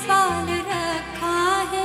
पाल रखा है।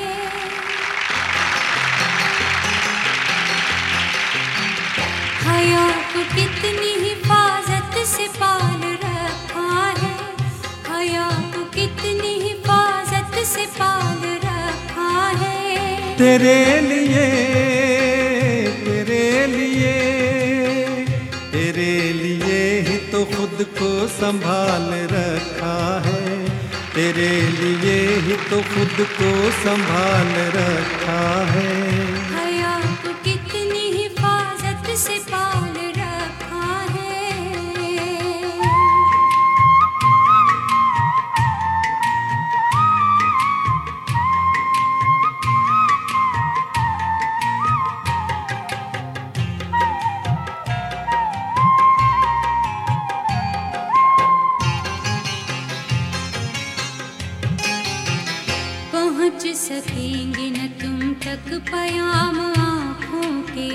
हया को कितनी हिफाजत से पाल रखा है। हया को कितनी हिफाजत से पाल रखा है। तेरे लिए, तेरे लिए, तेरे लिए ही तो खुद को संभाल रखा है। तेरे लिए ही तो खुद को संभाल रखा है। हया को कितनी हिफाजत से पाल रखा है। पहुँच सकेंगे न तुम तक पयाम आँखों के।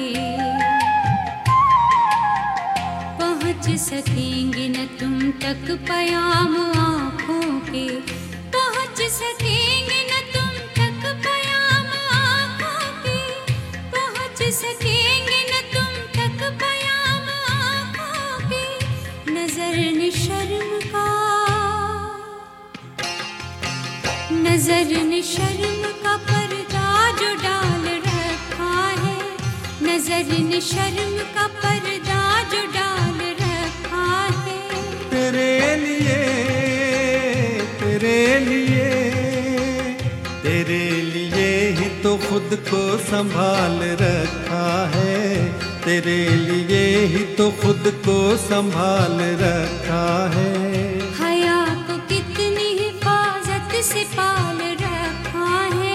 पहुँच सकेंगे न तुम तक पयाम आँखों के। पहुँच सकेंगे न तुम तक पयाम आँखों के। पहुँच सकेंगे न तुम तक पयाम आँखों के। नजर ने शर्म का, नजर ने शर्म का पर्दा जो डाल रखा है। नजर ने शर्म का पर्दा जो डाल रखा है। तेरे लिए, तेरे लिए, तेरे लिए ही तो खुद को संभाल रखा है। तेरे लिए ही तो खुद को संभाल रखा है। हया को कितनी हिफाजत से पाल रखा है।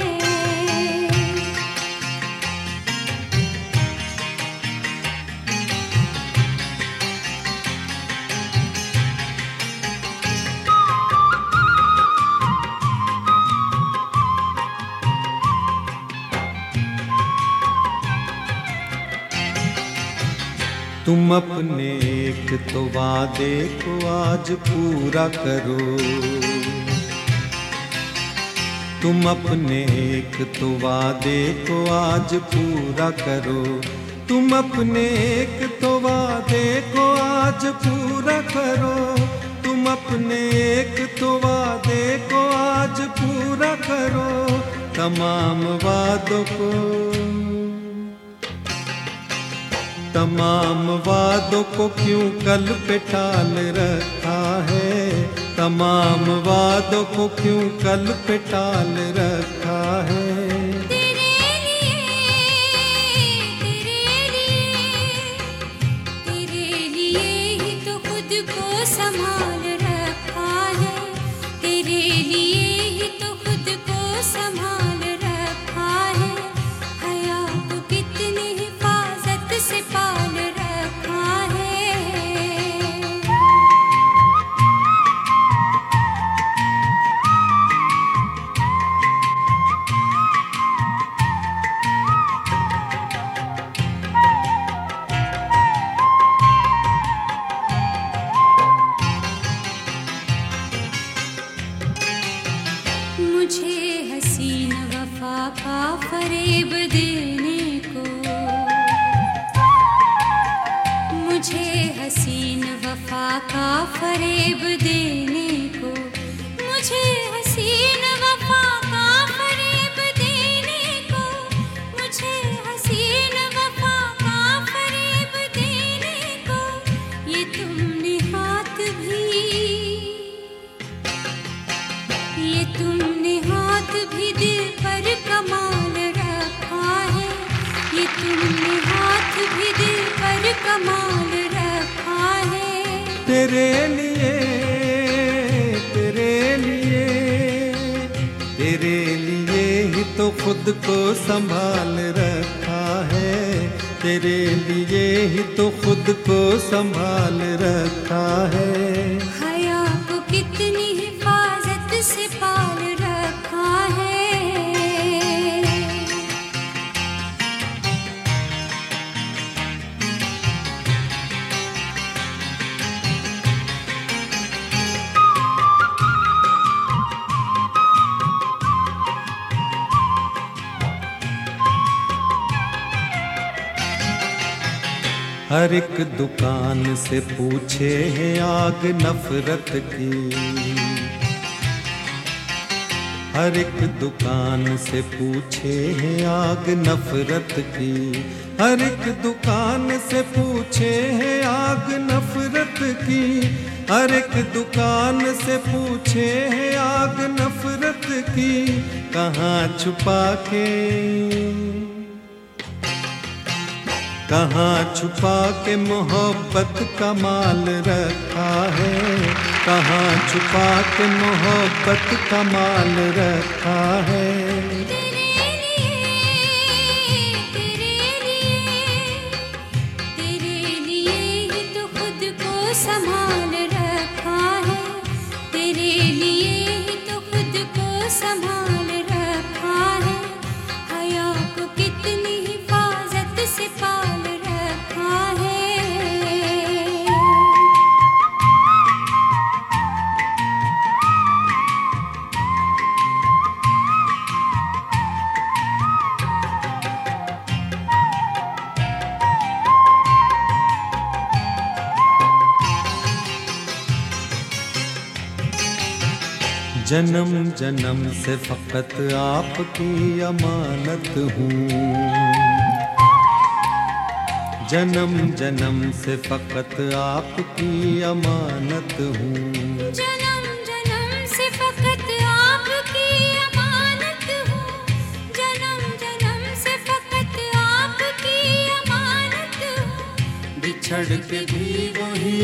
तुम अपने एक तो वादे को आज पूरा करो। तुम अपने एक तो वादे को आज पूरा करो। तुम अपने एक तो वादे को आज पूरा करो। तुम अपने एक तो वादे को आज पूरा करो। तमाम वादों को, तमाम वादों को क्यों कल पे टाल रखा है। तमाम वादों को क्यों कल पे टाल रखा है। तेरे लिए ही तो खुद को संभाल रखा है। तेरे लिए ही तो खुद को संभाल रखा है। हया को कितनी हिफाजत से पाल रखा है। मुझे हसीन वफा का फरेब देने को। मुझे हसीन वफा का फरेब देने को। मुझे हसीन वफा का फरेब देने को। मुझे हसीन वफा का फरेब देने को। ये तुमने हाथ भी, ये तुमने हाथ भी दिल पर कमाल रखा है। ये तुमने हाथ भी दिल पर कमाल रखा है। तेरे लिए, तेरे लिए, तेरे लिए ही तो खुद को संभाल रखा है। तेरे लिए ही तो खुद को संभाल रखा है। हया को कितनी हिफाजत से पाल रखा है। हर एक दुकान से पूछे है आग नफरत की। हर एक दुकान से पूछे है आग नफरत की। हर एक दुकान से पूछे है आग नफरत की। हर एक दुकान से पूछे है आग नफरत की। कहाँ छुपा के, कहाँ छुपा के मोहब्बत का माल रखा है। कहाँ छुपा के मोहब्बत का माल रखा है। तेरे लिए ही तो खुद को संभाल रखा है। तेरे लिए ही तो खुद को संभाल रखा है। हया को कितनी हिफाजत से पाल रखा है। जन्म जन्म से फकत आपकी अमानत हूँ। जन्म जन्म से फकत आपकी अमानत हूँ। जन्म जन्म से फकत आपकी अमानत हूँ। जन्म जन्म से फकत आपकी अमानत हूँ। बिछड़ के भी वही,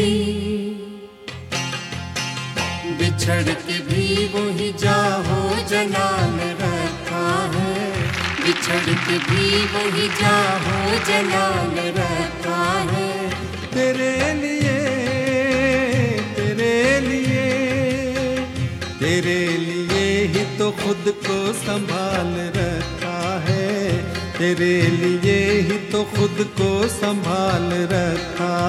बिछड़ के भी वही जाहो जलाल रखा है। बिछड़ के भी वही जाहो जलाल रखा है। तेरे लिए, तेरे लिए, तेरे लिए ही तो खुद को संभाल रखा है। तेरे लिए ही तो खुद को संभाल रखा